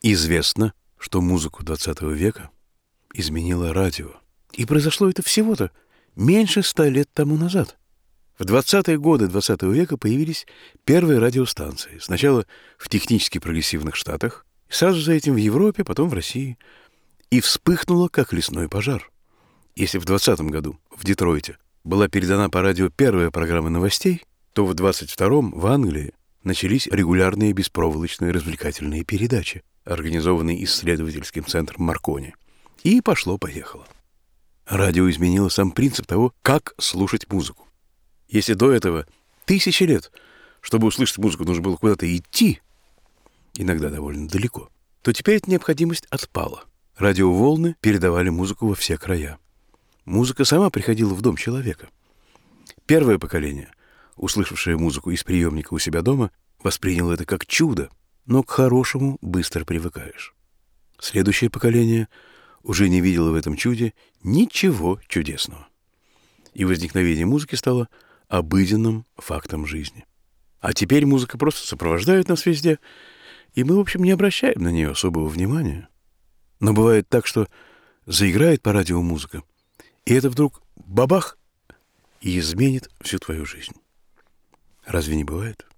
Известно, что музыку XX века изменило радио. И произошло это всего-то меньше 100 лет тому назад. В 20-е годы XX века появились первые радиостанции. Сначала в технически прогрессивных штатах, сразу за этим в Европе, потом в России. И вспыхнуло, как лесной пожар. Если в 20-м году в Детройте была передана по радио первая программа новостей, то в 22-м в Англии начались регулярные беспроволочные развлекательные передачи, организованные исследовательским центром Маркони. И пошло-поехало. Радио изменило сам принцип того, как слушать музыку. Если до этого 1000 лет, чтобы услышать музыку, нужно было куда-то идти, иногда довольно далеко, то теперь эта необходимость отпала. Радиоволны передавали музыку во все края. Музыка сама приходила в дом человека. Первое поколение, услышавшее музыку из приемника у себя дома, восприняло это как чудо, но к хорошему быстро привыкаешь. Следующее поколение уже не видело в этом чуде ничего чудесного. И возникновение музыки стало обыденным фактом жизни. А теперь музыка просто сопровождает нас везде, и мы, в общем, не обращаем на нее особого внимания. Но бывает так, что заиграет по радио музыка, и это вдруг бабах и изменит всю твою жизнь. Разве не бывает?